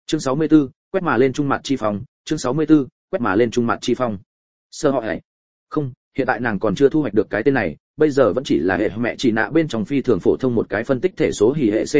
Chương 64, quét mà lên trung mặt chi phong, chương 64, quét mà lên trung mặt chi phong. Sơ họ này. Không, hiện tại nàng còn chưa thu hoạch được cái tên này, bây giờ vẫn chỉ là hệ mẹ chỉ nạ bên trong phi thường phổ thông một cái phân tích thể số hỉ hệ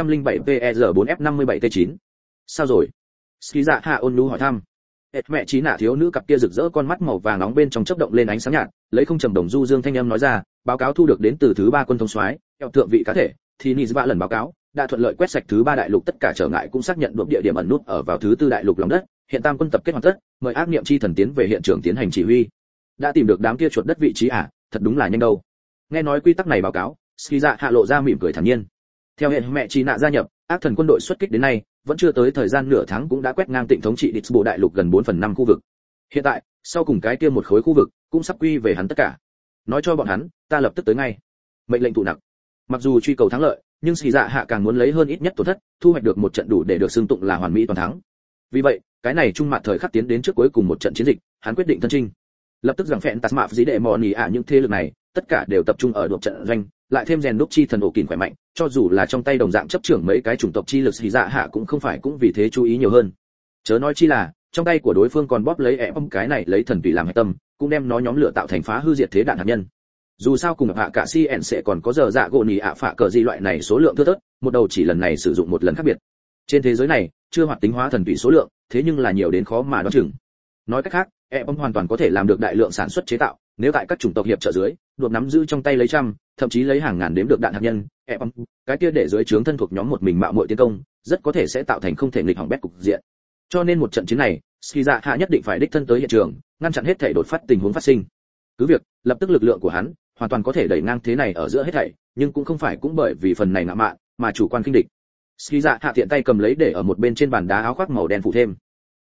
C207PER4F57T9. Sao rồi? Ski Dạ Hạ ôn nhu hỏi thăm. Hệ mẹ chỉ nạ thiếu nữ cặp kia rực rỡ con mắt màu vàng nóng bên trong chớp động lên ánh sáng nhạt, lấy không trầm đồng du dương thanh âm nói ra, báo cáo thu được đến từ thứ 3 quân thống soái, theo thượng vị cá thể, thì Nizba lần báo cáo, đã thuận lợi quét sạch thứ 3 đại lục tất cả trở ngại cũng xác nhận được địa điểm ẩn nút ở vào thứ 4 đại lục lòng đất, hiện tam quân tập kết hoàn tất, mời ác niệm chi thần tiến về hiện trường tiến hành chỉ huy. Đã tìm được đám kia chuột đất vị trí à, thật đúng là nhanh đâu. Nghe nói quy tắc này báo cáo, Ski Dạ Hạ lộ ra mỉm cười thản nhiên. Theo hệ mẹ chi nạ gia nhập, ác thần quân đội xuất kích đến nay, vẫn chưa tới thời gian nửa tháng cũng đã quét ngang Tịnh thống trị địch bộ đại lục gần 4/5 khu vực. Hiện tại, sau cùng cái kia một khối khu vực cũng sắp quy về hắn tất cả. Nói cho bọn hắn, ta lập tức tới ngay. Mệnh lệnh thụ nặc. Mặc dù truy cầu thắng lợi, nhưng Ski Dạ Hạ càng muốn lấy hơn ít nhất tổn thất, thu hoạch được một trận đủ để được xưng tụng là hoàn mỹ toàn thắng. Vì vậy, cái này trung mặt thời khắc tiến đến trước cuối cùng một trận chiến dịch, hắn quyết định thân chinh. Lập tức rằng phèn tạt mạp dĩ đệ mò nỉ những thế lực này, tất cả đều tập trung ở độ trận doanh, lại thêm rèn đúc chi thần ổ kìn khỏe mạnh, cho dù là trong tay đồng dạng chấp trưởng mấy cái chủng tộc chi lực Ski Dạ Hạ cũng không phải cũng vì thế chú ý nhiều hơn. Chớ nói chi là, trong tay của đối phương còn bóp lấy ẻm cái này lấy thần tùy làm hệ tâm, cũng đem nó nhóm lửa tạo thành phá hư diệt thế đạn hạt nhân. Dù sao cùng hạ cả CN sẽ còn có giờ dạ gỗ nỉ phạ cờ gì loại này số lượng thưa thớt, một đầu chỉ lần này sử dụng một lần khác biệt. Trên thế giới này, chưa hoạt tính hóa thần tùy số lượng, thế nhưng là nhiều đến khó mà đoán chừng. Nói cách khác, ẻm hoàn toàn có thể làm được đại lượng sản xuất chế tạo, nếu tại các chủng tộc hiệp trợ dưới, đột nắm giữ trong tay lấy trăm, thậm chí lấy hàng ngàn đếm được đạn hạt nhân, cái kia để dưới trướng thân thuộc nhóm một mình mạo muội tiến công, rất có thể sẽ tạo thành không thể nghịch hỏng bét cục diện. Cho nên một trận chiến này, Ski Dạ Hạ nhất định phải đích thân tới hiện trường, ngăn chặn hết thảy đột phát tình huống phát sinh. Cứ việc, lập tức lực lượng của hắn hoàn toàn có thể đẩy ngang thế này ở giữa hết thảy, nhưng cũng không phải cũng bởi vì phần này ngạ mạn mà chủ quan khinh địch. Ski Dạ Hạ tiện tay cầm lấy để ở một bên trên bàn đá áo khoác màu đen phủ thêm.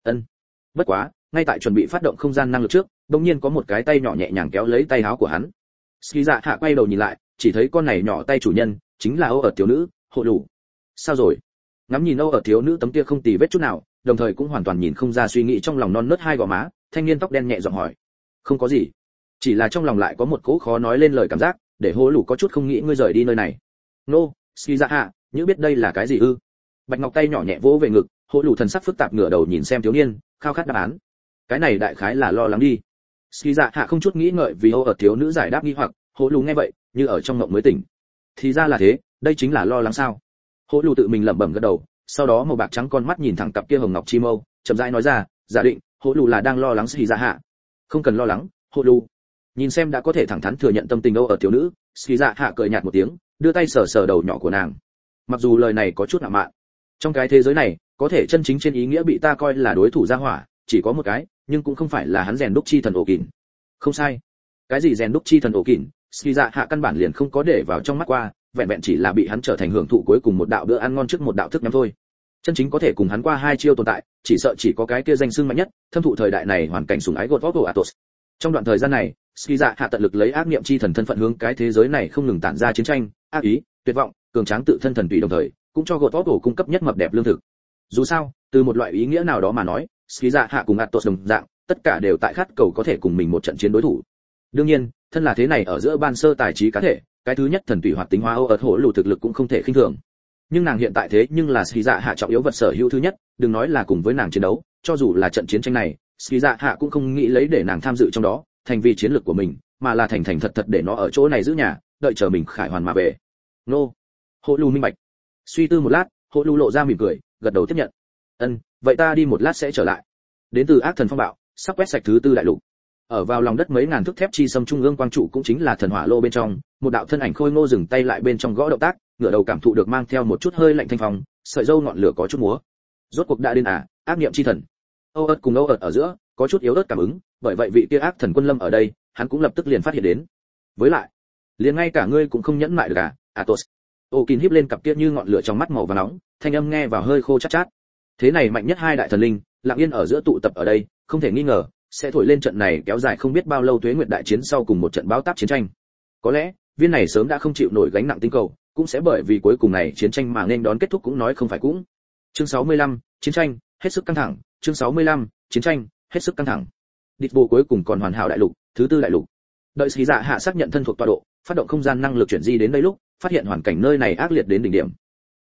Bất quá, ngay tại chuẩn bị phát động không gian năng lực trước, đột nhiên có một cái tay nhỏ nhẹ nhàng kéo lấy tay áo của hắn. Ski Dạ Hạ quay đầu nhìn lại, chỉ thấy con này nhỏ tay chủ nhân chính là Âu ở thiếu nữ, Hộ Lù. Sao rồi? Ngắm nhìn Âu ở thiếu nữ tấm kia không tì vết chút nào, đồng thời cũng hoàn toàn nhìn không ra suy nghĩ trong lòng non nớt hai gò má, thanh niên tóc đen nhẹ giọng hỏi. Không có gì, chỉ là trong lòng lại có một cỗ khó nói lên lời cảm giác, để Hộ Lù có chút không nghĩ ngươi rời đi nơi này. Nô, Ski Dạ Hạ, nhớ biết đây là cái gì ư? Bạch ngọc tay nhỏ nhẹ vỗ về ngực, Hộ Lù thần sắc phức tạp ngửa đầu nhìn xem thiếu niên, khao khát đáp án. Cái này đại khái là lo lắng đi. Ski Dạ Hạ không chút nghĩ ngợi vì Âu ở thiếu nữ giải đáp nghi hoặc, Hộ Lù nghe vậy, như ở trong ngộng mới tỉnh. Thì ra là thế, đây chính là lo lắng sao? Hộ Lù tự mình lẩm bẩm gật đầu, sau đó màu bạc trắng con mắt nhìn thẳng cặp kia hồng ngọc chi mâu, chậm rãi nói ra, giả định, Hộ Lù là đang lo lắng Ski Dạ Hạ. Không cần lo lắng, Hộ Lù. Nhìn xem đã có thể thẳng thắn thừa nhận tâm tình Âu ở thiếu nữ, Ski Dạ Hạ cười nhạt một tiếng, đưa tay sờ sờ đầu nhỏ của nàng. Mặc dù lời này có chút ngạo mạn, trong cái thế giới này, có thể chân chính trên ý nghĩa bị ta coi là đối thủ gia hỏa, chỉ có một cái, nhưng cũng không phải là hắn rèn đúc chi thần ổ kìn. Không sai. Cái gì rèn đúc chi thần ổ kìn, Ski Dạ Hạ căn bản liền không có để vào trong mắt qua, vẹn vẹn chỉ là bị hắn trở thành hưởng thụ cuối cùng một đạo bữa ăn ngon trước một đạo thức nhắm thôi. Chân chính có thể cùng hắn qua hai chiêu tồn tại, chỉ sợ chỉ có cái kia danh xưng mạnh nhất, thâm thụ thời đại này hoàn cảnh sủng ái God of Atos. Trong đoạn thời gian này, Ski Dạ Hạ tận lực lấy ác niệm chi thần thân phận hướng cái thế giới này không ngừng tản ra chiến tranh, ác ý, tuyệt vọng, cường tráng tự thân thần tùy đồng thời, cũng cho God of Atos cung cấp nhất mập đẹp lương thực. Dù sao, từ một loại ý nghĩa nào đó mà nói, Ski Dạ Hạ cùng Atos đồng dạng, tất cả đều tại khát cầu có thể cùng mình một trận chiến đối thủ. Đương nhiên, thân là thế này ở giữa ban sơ tài trí cá thể, cái thứ nhất thần tùy hoạt tính hóa Âu ở Hộ Lù thực lực cũng không thể khinh thường. Nhưng nàng hiện tại thế nhưng là Ski Dạ Hạ trọng yếu vật sở hữu thứ nhất, đừng nói là cùng với nàng chiến đấu, cho dù là trận chiến tranh này, Ski Dạ Hạ cũng không nghĩ lấy để nàng tham dự trong đó, thành vì chiến lược của mình, mà là thành thật để nó ở chỗ này giữ nhà, đợi chờ mình khải hoàn mà về. Nô. Hộ Lù minh bạch. Suy tư một lát, Hộ Lù lộ ra mỉm cười, gật đầu tiếp nhận. Vậy ta đi một lát sẽ trở lại. Đến từ ác thần phong bạo, sắp quét sạch thứ 4 đại lục. Ở vào lòng đất mấy ngàn thước thép chi sâm trung ương quang trụ cũng chính là thần hỏa lô bên trong, một đạo thân ảnh khôi ngô dừng tay lại bên trong gõ động tác, ngửa đầu cảm thụ được mang theo một chút hơi lạnh thanh phong, sợi râu ngọn lửa có chút múa. Rốt cuộc đã đến à, ác niệm chi thần. Âu ớt cùng Âu ớt ở giữa, có chút yếu ớt cảm ứng, bởi vậy vị kia ác thần quân lâm ở đây, hắn cũng lập tức liền phát hiện đến. Với lại, liền ngay cả ngươi cũng không nhẫn mại được à, Atos. Ô Kín híp lên cặp kia như ngọn lửa trong mắt màu vàng nóng, thanh âm nghe vào hơi khô chát chát. Thế này mạnh nhất hai đại thần linh, lặng yên ở giữa tụ tập ở đây, không thể nghi ngờ sẽ thổi lên trận này kéo dài không biết bao lâu tuế nguyệt đại chiến sau cùng một trận báo táp chiến tranh. Có lẽ viên này sớm đã không chịu nổi gánh nặng tinh cầu, cũng sẽ bởi vì cuối cùng này chiến tranh mà nên đón kết thúc cũng nói không phải cũng. Chương 65, chiến tranh hết sức căng thẳng. Chương 65, chiến tranh hết sức căng thẳng. Địch bộ cuối cùng còn hoàn hảo đại lục, thứ 4 đại lục. Đợi Ski Dạ Hạ xác nhận thân thuộc tọa độ, phát động không gian năng lực chuyển di đến đây lúc, phát hiện hoàn cảnh nơi này ác liệt đến đỉnh điểm.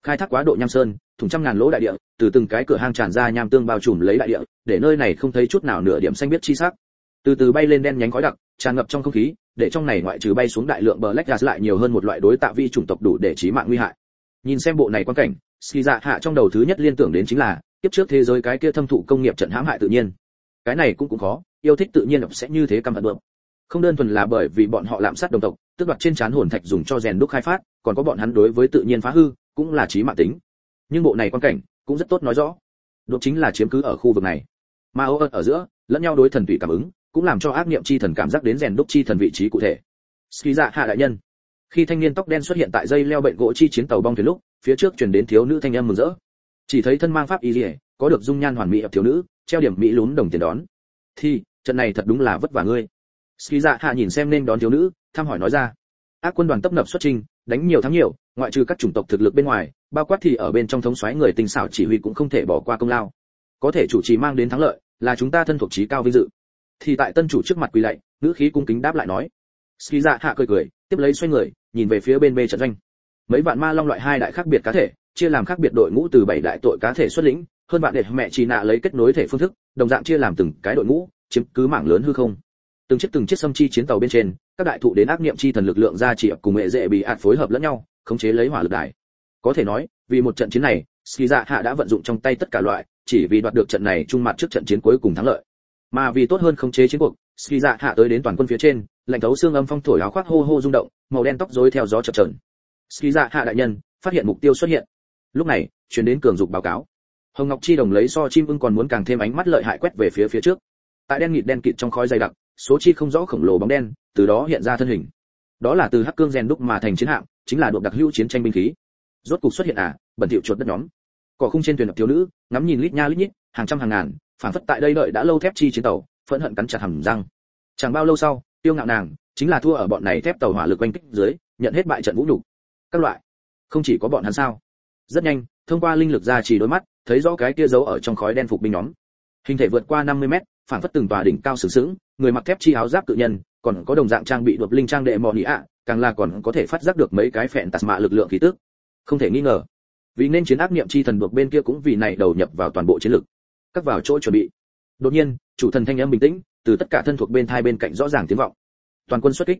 khai thác quá độ nham sơn, thủng trăm ngàn lỗ đại địa, từ từng cái cửa hang tràn ra nham tương bao trùm lấy đại địa, để nơi này không thấy chút nào nửa điểm xanh biếc chi sắc. Từ từ bay lên đen nhánh khói đặc, tràn ngập trong không khí, để trong này ngoại trừ bay xuống đại lượng black gas lại nhiều hơn một loại đối tạ vi chủng tộc đủ để chí mạng nguy hại. Nhìn xem bộ này quan cảnh, Ski Dạ Hạ trong đầu thứ nhất liên tưởng đến chính là tiếp trước thế giới cái kia thâm thụ công nghiệp trận hãm hại tự nhiên. Cái này cũng khó, yêu thích tự nhiên sẽ như thế căm hận bượng. Không đơn thuần là bởi vì bọn họ lạm sát đồng tộc, tước đoạt trên trán hồn thạch dùng cho rèn đúc khai phát, còn có bọn hắn đối với tự nhiên phá hư, cũng là chí mạng tính. Nhưng bộ này quan cảnh cũng rất tốt nói rõ, độ chính là chiếm cứ ở khu vực này. Mà ở giữa, lẫn nhau đối thần tùy cảm ứng, cũng làm cho ác niệm chi thần cảm giác đến rèn đúc chi thần vị trí cụ thể. Ski Dạ Hạ đại nhân. Khi thanh niên tóc đen xuất hiện tại dây leo bệnh gỗ chi chiến tàu bong thuyền lúc, phía trước truyền đến thiếu nữ thanh âm mừng rỡ. Chỉ thấy thân mang pháp y liễu, có được dung nhan hoàn mỹ ập thiếu nữ, treo điểm mỹ lún đồng tiền đón. Thì, trận này thật đúng là vất vả ngươi. Ski Dạ Hạ nhìn xem nên đón thiếu nữ, thăm hỏi nói ra. Ác quân đoàn tấp nập xuất trình, đánh nhiều thắng nhiều, ngoại trừ các chủng tộc thực lực bên ngoài, bao quát thì ở bên trong thống soái người tinh xảo chỉ huy cũng không thể bỏ qua công lao. Có thể chủ trì mang đến thắng lợi, là chúng ta thân thuộc chí cao vinh dự. Thì tại tân chủ trước mặt quỳ lạy, ngữ khí cung kính đáp lại nói. Ski Dạ Hạ cười cười, tiếp lấy xoay người, nhìn về phía bên bê trận doanh. Mấy vạn ma long loại hai đại khác biệt cá thể, chia làm khác biệt đội ngũ từ 7 đại tội cá thể xuất lĩnh, hơn bạn để mẹ chỉ nạ lấy kết nối thể phương thức, đồng dạng chia làm từng cái đội ngũ, chiếm cứ mảng lớn hư không. Từng chiếc xâm chi chiến tàu bên trên, các đại thụ đến ác niệm chi thần lực lượng ra chỉ cùng mẹ dễ bị ạt phối hợp lẫn nhau, khống chế lấy hỏa lực đài. Có thể nói, vì một trận chiến này, Ski Dạ Hạ đã vận dụng trong tay tất cả loại, chỉ vì đoạt được trận này trung mặt trước trận chiến cuối cùng thắng lợi. Mà vì tốt hơn khống chế chiến cuộc, Ski Dạ Hạ tới đến toàn quân phía trên, lạnh thấu xương âm phong thổi áo khoác hô hô rung động, màu đen tóc rối theo gió chập chờn. Ski Dạ Hạ đại nhân, phát hiện mục tiêu xuất hiện. Lúc này, truyền đến cường dục báo cáo. Hồng Ngọc Chi Đồng lấy so chim ưng còn muốn càng thêm ánh mắt lợi hại quét về phía trước. Tại đen kịt trong khói dày đặc, số chi không rõ khổng lồ bóng đen, từ đó hiện ra thân hình. Đó là từ hắc cương rèn đúc mà thành chiến hạm, chính là độp đặc hữu chiến tranh binh khí. Rốt cục xuất hiện bẩn thỉu chuột đất nhóm. Cỏ khung trên thuyền thiếu nữ, ngắm nhìn lít nha lít nhít, hàng trăm hàng ngàn, phảng phất tại đây đợi đã lâu thép chi chiến tàu, phẫn hận cắn chặt hàm răng. Chẳng bao lâu sau, tiêu ngạo nàng, chính là thua ở bọn này thép tàu hỏa lực oanh kích dưới, nhận hết bại trận vũ nhục. Các loại, không chỉ có bọn hắn sao? Rất nhanh, thông qua linh lực ra chỉ đôi mắt, thấy rõ cái kia giấu ở trong khói đen phục binh nhóm. Hình thể vượt qua 50 mét, phảng phất từng tòa đỉnh cao sừng sững, người mặc thép chi áo giáp cự nhân, còn có đồng dạng trang bị đột linh trang đệ mọ nỉ ạ, càng là còn có thể phát giác được mấy cái phèn tạt mạ lực lượng khí tức. Không thể nghi ngờ, vì nên chiến ác niệm chi thần buộc bên kia cũng vì này đầu nhập vào toàn bộ chiến lực. Các vào chỗ chuẩn bị. Đột nhiên, chủ thần thanh âm bình tĩnh, từ tất cả thân thuộc bên hai bên cạnh rõ ràng tiếng vọng. Toàn quân xuất kích.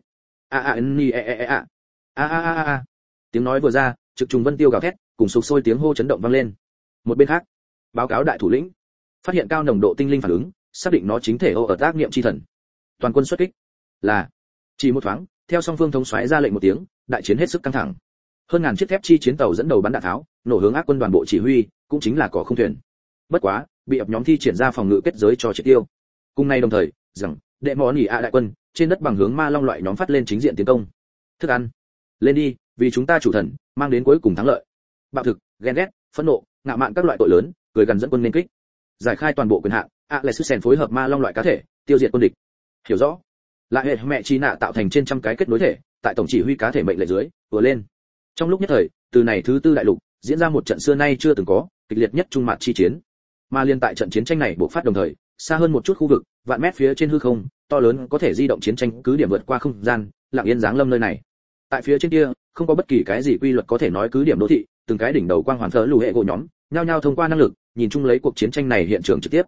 Tiếng nói vừa ra, trực trùng vân tiêu gào thét, cùng sục sôi tiếng hô chấn động vang lên. Một bên khác, báo cáo đại thủ lĩnh, phát hiện cao nồng độ tinh linh phản ứng, xác định nó chính thể ở ác niệm chi thần. Toàn quân xuất kích. Là. Chỉ một thoáng, theo song phương thống soái ra lệnh một tiếng, đại chiến hết sức căng thẳng. Hơn ngàn chiếc thép chi chiến tàu dẫn đầu bắn đạn tháo, nổ hướng ác quân đoàn bộ chỉ huy, cũng chính là cỏ không thuyền. Bất quá, bị ập nhóm thi triển ra phòng ngự kết giới cho triệt tiêu. Cùng nay đồng thời, rằng đệ món nhỉ đại quân trên đất bằng hướng ma long loại nhóm phát lên chính diện tiến công. Thức ăn, lên đi, vì chúng ta chủ thần mang đến cuối cùng thắng lợi. Bạo thực, ghen ghét, phẫn nộ, ngạo mạn các loại tội lớn, cười gần dẫn quân nên kích. Giải khai toàn bộ quyền hạn, Alexisen phối hợp ma long loại cá thể, tiêu diệt quân địch. Hiểu rõ. Lại hệ mẹ chi nạ tạo thành trên trăm cái kết nối thể, tại tổng chỉ huy cá thể mệnh lệnh dưới, vừa lên. Trong lúc nhất thời, từ này thứ tư đại lục diễn ra một trận xưa nay chưa từng có, kịch liệt nhất trung mặt chi chiến. Mà liên tại trận chiến tranh này bộc phát đồng thời, xa hơn một chút khu vực, vạn mét phía trên hư không, to lớn có thể di động chiến tranh cứ điểm vượt qua không gian, lặng yên giáng lâm nơi này. Tại phía trên kia, không có bất kỳ cái gì quy luật có thể nói cứ điểm đô thị, từng cái đỉnh đầu quang hoàn thờ lù hệ gỗ nhóm, nhao nhao thông qua năng lực, nhìn chung lấy cuộc chiến tranh này hiện trường trực tiếp.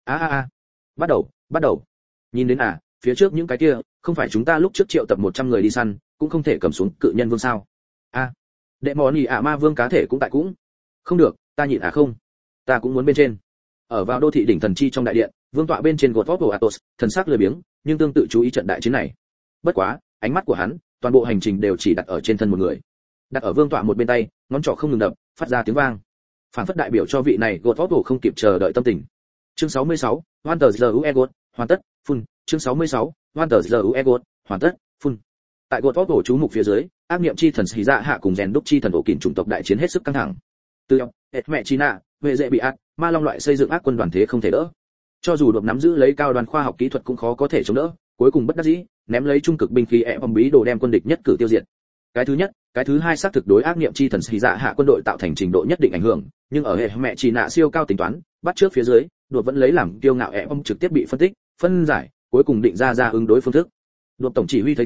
Bắt đầu. Nhìn đến phía trước những cái kia, không phải chúng ta lúc trước triệu tập 100 người đi săn, cũng không thể cầm xuống cự nhân vương sao? Đệ món nhỉ ma vương cá thể cũng tại cũng. Không được, ta nhịn không. Ta cũng muốn bên trên. Ở vào đô thị đỉnh thần chi trong đại điện, vương tọa bên trên gột vót của Athos, thần sắc lười biếng, nhưng tương tự chú ý trận đại chiến này. Bất quá, ánh mắt của hắn, toàn bộ hành trình đều chỉ đặt ở trên thân một người. Đặt ở vương tọa một bên tay, ngón trỏ không ngừng đập, phát ra tiếng vang. Phản phất đại biểu cho vị này gột vót không kịp chờ đợi tâm tình. Chương 66, Wanter Uegot, hoàn tất, phun. Chương 66, Wanter Uegot, hoàn tất, phun. Tại gột vót chú mục phía dưới, ác niệm chi thần Sĩ Dạ Hạ cùng rèn đúc chi thần ổ kình chủng tộc đại chiến hết sức căng thẳng. Từ hết mẹ China, huệ dễ bị ác, ma long loại xây dựng ác quân đoàn thế không thể đỡ. Cho dù được nắm giữ lấy cao đoàn khoa học kỹ thuật cũng khó có thể chống đỡ, cuối cùng bất đắc dĩ, ném lấy trung cực binh khí bom bí đồ đem quân địch nhất cử tiêu diệt. Cái thứ nhất, cái thứ hai xác thực đối ác niệm chi thần Sĩ Dạ Hạ quân đội tạo thành trình độ nhất định ảnh hưởng, nhưng ở hệ mẹ China siêu cao tính toán, bắt trước phía dưới, đột vẫn lấy làm kiêu ngạo bom trực tiếp bị phân tích, phân giải, cuối cùng định ra ứng đối phương thức. Đột tổng chỉ huy thấy thế,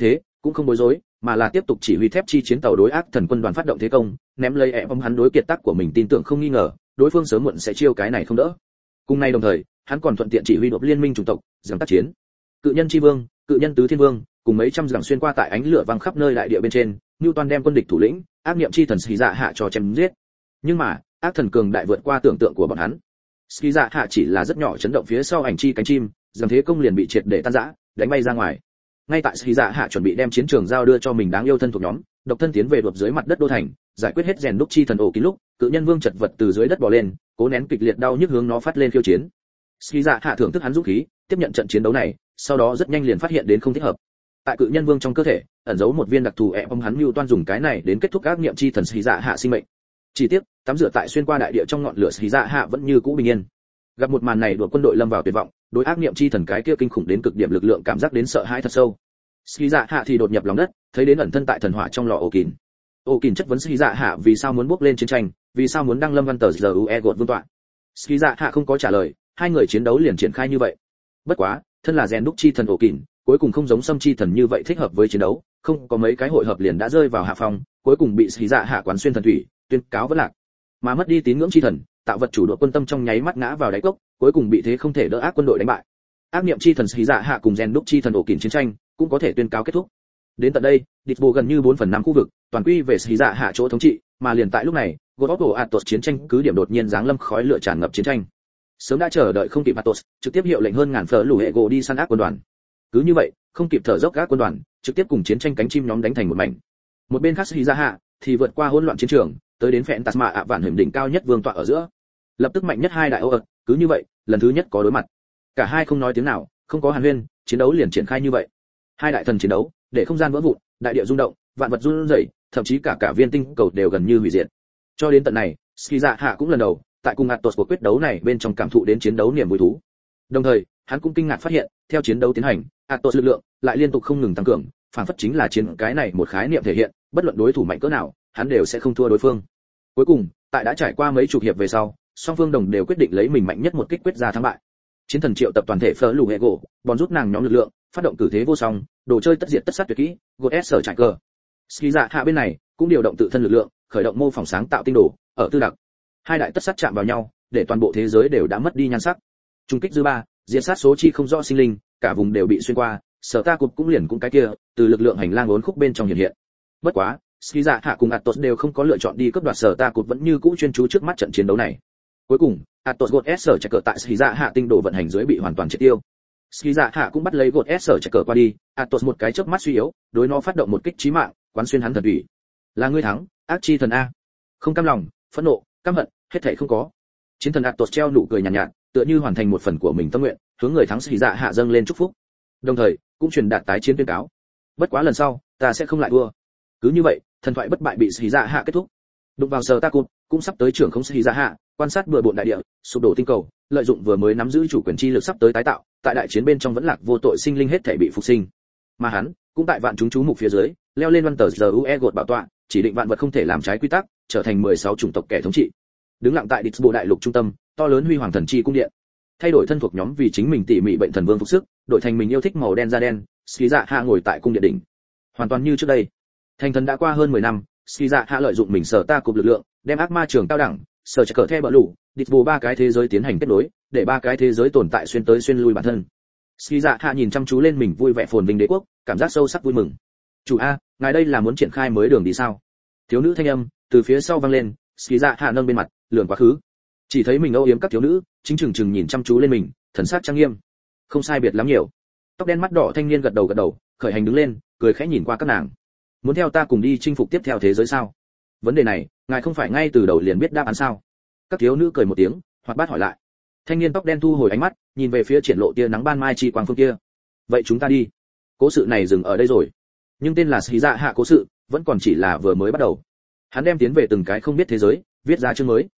cũng không bối rối, mà là tiếp tục chỉ huy thép chi chiến tàu đối ác thần quân đoàn phát động thế công, ném lấy bom hắn đối kiệt tác của mình tin tưởng không nghi ngờ, đối phương sớm muộn sẽ chiêu cái này không đỡ. Cùng nay đồng thời, hắn còn thuận tiện chỉ huy đột liên minh chủng tộc, giảm tác chiến. Cự nhân chi vương, cự nhân tứ thiên vương, cùng mấy trăm dặm xuyên qua tại ánh lửa vang khắp nơi đại địa bên trên, Newton đem quân địch thủ lĩnh, ác niệm chi thần Ski Dạ Hạ cho chém giết. Nhưng mà, ác thần cường đại vượt qua tưởng tượng của bọn hắn. Ski Dạ Hạ chỉ là rất nhỏ chấn động phía sau ảnh chi cánh chim, dầm thế công liền bị triệt để tan rã, đánh bay ra ngoài. Ngay tại Ski Dạ Hạ chuẩn bị đem chiến trường giao đưa cho mình đáng yêu thân thuộc nhóm, độc thân tiến về đột dưới mặt đất đô thành, giải quyết hết rèn đúc chi thần ổ kín lúc, cự nhân vương chật vật từ dưới đất bò lên, cố nén kịch liệt đau nhức hướng nó phát lên khiêu chiến. Ski Dạ Hạ thưởng thức hắn dũng khí, tiếp nhận trận chiến đấu này, sau đó rất nhanh liền phát hiện đến không thích hợp. Tại cự nhân vương trong cơ thể ẩn giấu một viên đặc thù bom hắn mưu toan dùng cái này đến kết thúc ác niệm chi thần Ski Dạ Hạ sinh mệnh. Chỉ tiếc, tắm rửa tại xuyên qua đại địa trong ngọn lửa Ski Dạ Hạ vẫn như cũ bình yên. Gặp một màn này, đuổi quân đội lâm vào tuyệt vọng, đối ác niệm chi thần cái kia kinh khủng đến cực điểm lực lượng cảm giác đến sợ hãi thật sâu. Ski Dạ Hạ thì đột nhập lòng đất, thấy đến ẩn thân tại thần hỏa trong lò ổ kìn. Ổ kìn chất vấn Ski Dạ Hạ vì sao muốn bước lên chiến tranh, vì sao muốn đăng lâm văn tờ GUE gột vương tọa. Ski Dạ Hạ không có trả lời, hai người chiến đấu liền triển khai như vậy. Bất quá, thân là rèn đúc chi thần ổ kìn, cuối cùng không giống xâm chi thần như vậy thích hợp với chiến đấu, không có mấy cái hội hợp liền đã rơi vào hạ phong, cuối cùng bị Ski Dạ Hạ quán xuyên thần thủy, tuyên cáo vẫn lạc. Mà mất đi tín ngưỡng chi thần, tạo vật chủ đội quân tâm trong nháy mắt ngã vào đáy cốc, cuối cùng bị thế không thể đỡ ác quân đội đánh bại. Ác niệm chi thần Ski Dạ Hạ cùng rèn đúc chi thần ổ kìn chiến tranh cũng có thể tuyên cáo kết thúc. Đến tận đây, địch bộ gần như 4/5 khu vực toàn quy về Ski Dạ Hạ chỗ thống trị, mà liền tại lúc này, Gototo Atos chiến tranh cứ điểm đột nhiên giáng lâm khói lửa tràn ngập chiến tranh. Sớm đã chờ đợi không kịp Atos, trực tiếp hiệu lệnh hơn ngàn phở lũ hệ gỗ đi săn ác quân đoàn. Cứ như vậy, không kịp thở dốc ác quân đoàn, trực tiếp cùng chiến tranh cánh chim nhóm đánh thành một mảnh. Một bên khác Ski Dạ Hạ thì vượt qua hỗn loạn chiến trường, tới đến phèn Tasma ạ vạn hiểm đỉnh cao nhất vương tọa ở giữa. Lập tức mạnh nhất hai đại ô ợt, cứ như vậy, lần thứ nhất có đối mặt. Cả hai không nói tiếng nào, không có hàn huyên, chiến đấu liền triển khai như vậy. Hai đại thần chiến đấu, để không gian vỡ vụn, đại địa rung động, vạn vật run rẩy, thậm chí cả viên tinh cầu đều gần như hủy diệt. Cho đến tận này, Ski Dạ Hạ cũng lần đầu tại cùng Atos của quyết đấu này bên trong cảm thụ đến chiến đấu niềm vui thú. Đồng thời, hắn cũng kinh ngạc phát hiện, theo chiến đấu tiến hành, Atos lực lượng lại liên tục không ngừng tăng cường, phản phất chính là chiến cái này một khái niệm thể hiện, bất luận đối thủ mạnh cỡ nào, hắn đều sẽ không thua đối phương. Cuối cùng, tại đã trải qua mấy chục hiệp về sau, song phương đồng đều quyết định lấy mình mạnh nhất một kích quyết ra thắng bại. Chiến thần triệu tập toàn thể phở lù hệ gỗ, bòn rút nàng nhóm lực lượng, phát động cử thế vô song, đồ chơi tất diệt tất sát tuyệt kỹ, gột S sở trải cờ. Ski Dạ Hạ bên này cũng điều động tự thân lực lượng, khởi động mô phỏng sáng tạo tinh đồ, ở tư đặc. Hai đại tất sát chạm vào nhau, để toàn bộ thế giới đều đã mất đi nhan sắc. Trung kích dư ba, diệt sát số chi không rõ sinh linh, cả vùng đều bị xuyên qua, sở ta cục cũng liền cũng cái kia, từ lực lượng hành lang uốn khúc bên trong hiện hiện. Bất quá, Ski Dạ Hạ cùng Atos đều không có lựa chọn đi cướp đoạt sở ta cục, vẫn như cũ chuyên chú trước mắt trận chiến đấu này. Cuối cùng, Atos gột S sở chạy cờ tại Ski Dạ Hạ tinh đồ vận hành dưới bị hoàn toàn triệt tiêu. Ski Dạ Hạ cũng bắt lấy gột S sở chạy cờ qua đi, Atos một cái chớp mắt suy yếu, đối nó phát động một kích chí mạng, quán xuyên hắn thần thủy. Là ngươi thắng, ác chi thần a. Không cam lòng, phẫn nộ, căm hận, hết thảy không có. Chiến thần Atos treo nụ cười nhàn nhạt, tựa như hoàn thành một phần của mình tâm nguyện, hướng người thắng Ski Dạ Hạ dâng lên chúc phúc. Đồng thời, cũng truyền đạt tái chiến tuyên cáo. Bất quá lần sau, ta sẽ không lại thua. Cứ như vậy, thần thoại bất bại bị Ski Dạ Hạ kết thúc. Đụng vào sở ta cụt, cũng sắp tới trưởng không Ski Dạ Hạ, quan sát bừa bộn đại địa, sụp đổ tinh cầu, lợi dụng vừa mới nắm giữ chủ quyền chi lực sắp tới tái tạo, tại đại chiến bên trong vẫn lạc vô tội sinh linh hết thảy bị phục sinh. Mà hắn, cũng tại vạn chúng chú mục phía dưới, leo lên văn tờ GUE gột bảo tọa, chỉ định vạn vật không thể làm trái quy tắc, trở thành 16 chủng tộc kẻ thống trị. Đứng lặng tại địch bộ đại lục trung tâm, to lớn huy hoàng thần chi cung điện. Thay đổi thân thuộc nhóm vì chính mình tỉ mỉ bệnh thần vương phục sức, đổi thành mình yêu thích màu đen da đen, Ski Dạ Hạ ngồi tại cung điện đỉnh. Hoàn toàn như trước đây. Thành thần đã qua hơn 10 năm, Ski Dạ Hạ lợi dụng mình sở ta cục lực lượng, đem ác ma trường cao đẳng, sở chạy cờ theo bờ lũ, địch bộ ba cái thế giới tiến hành kết nối, để ba cái thế giới tồn tại xuyên tới xuyên lui bản thân. Ski Dạ Hạ nhìn chăm chú lên mình vui vẻ phồn vinh đế quốc, cảm giác sâu sắc vui mừng. Chủ a, ngài đây là muốn triển khai mới đường đi sao? Thiếu nữ thanh âm từ phía sau vang lên, Ski Dạ Hạ nâng bên mặt, lườn quá khứ. Chỉ thấy mình âu yếm các thiếu nữ, chính chừng nhìn chăm chú lên mình, thần sắc trang nghiêm. Không sai biệt lắm nhiều. Tóc đen mắt đỏ thanh niên gật đầu, khởi hành đứng lên, cười khẽ nhìn qua các nàng. Muốn theo ta cùng đi chinh phục tiếp theo thế giới sao? Vấn đề này, ngài không phải ngay từ đầu liền biết đáp án sao? Các thiếu nữ cười một tiếng, hoạt bát hỏi lại. Thanh niên tóc đen thu hồi ánh mắt, nhìn về phía triển lộ tia nắng ban mai chi quang phương kia. Vậy chúng ta đi. Cố sự này dừng ở đây rồi. Nhưng tên là Ski Dạ Hạ cố sự, vẫn còn chỉ là vừa mới bắt đầu. Hắn đem tiến về từng cái không biết thế giới, viết ra chương mới.